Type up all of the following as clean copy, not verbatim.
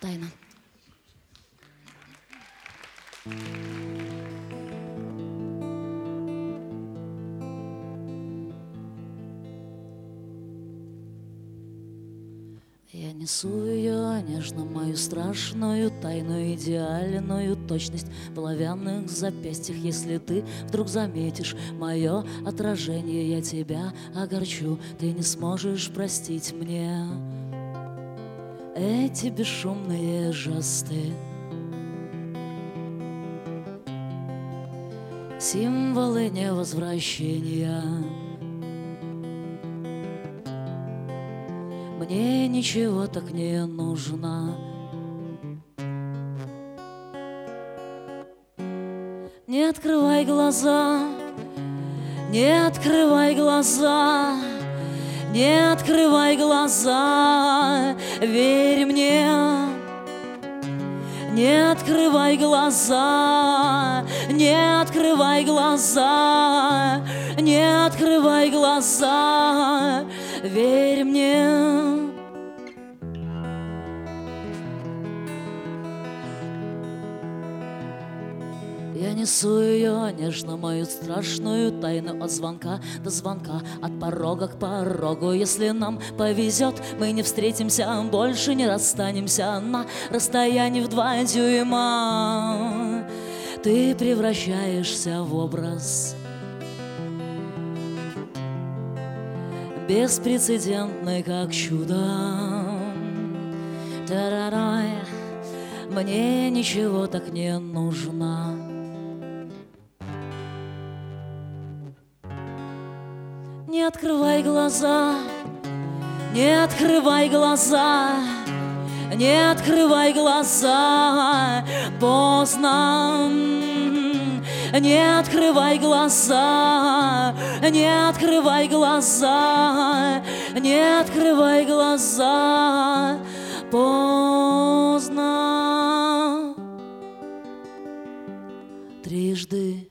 Тайна. Я несу ее нежно, мою страшную тайну, идеальную точность в оловянных запястьях. Если ты вдруг заметишь мое отражение, я тебя огорчу, ты не сможешь простить мне эти бесшумные жесты, символы невозвращения. Мне ничего так не нужно. Не открывай глаза, не открывай глаза, не открывай глаза, верь мне. Не открывай глаза, не открывай глаза, не открывай глаза, верь мне. Я несу ее нежно, мою страшную тайну, от звонка до звонка, от порога к порогу. Если нам повезет, мы не встретимся, больше не расстанемся на расстоянии в 2 дюйма. Ты превращаешься в образ беспрецедентный, как чудо. Тарарай, мне ничего так не нужно. Не открывай глаза, не открывай глаза, не открывай глаза, поздно. Не открывай глаза, не открывай глаза, не открывай глаза, поздно. Трижды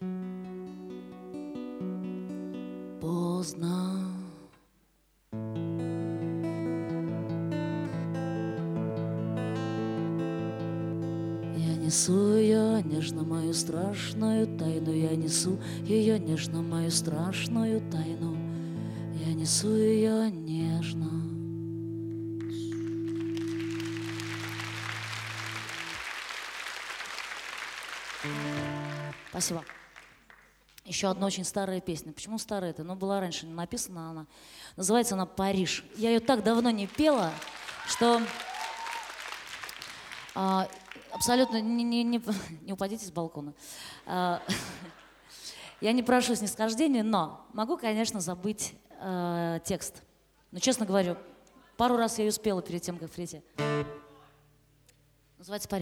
поздно. Я несу ее нежно, мою страшную тайну. Я несу ее нежно, мою страшную тайну. Я несу ее нежно. Спасибо. Еще одна очень старая песня. Почему старая это? Ну, была раньше написана она. Называется она «Париж». Я ее так давно не пела, что абсолютно не упадите с балкона. Я не прошу снисхождения, но могу, конечно, забыть текст. Но, честно говорю, пару раз я ее спела перед тем, как прийти. Называется «Париж».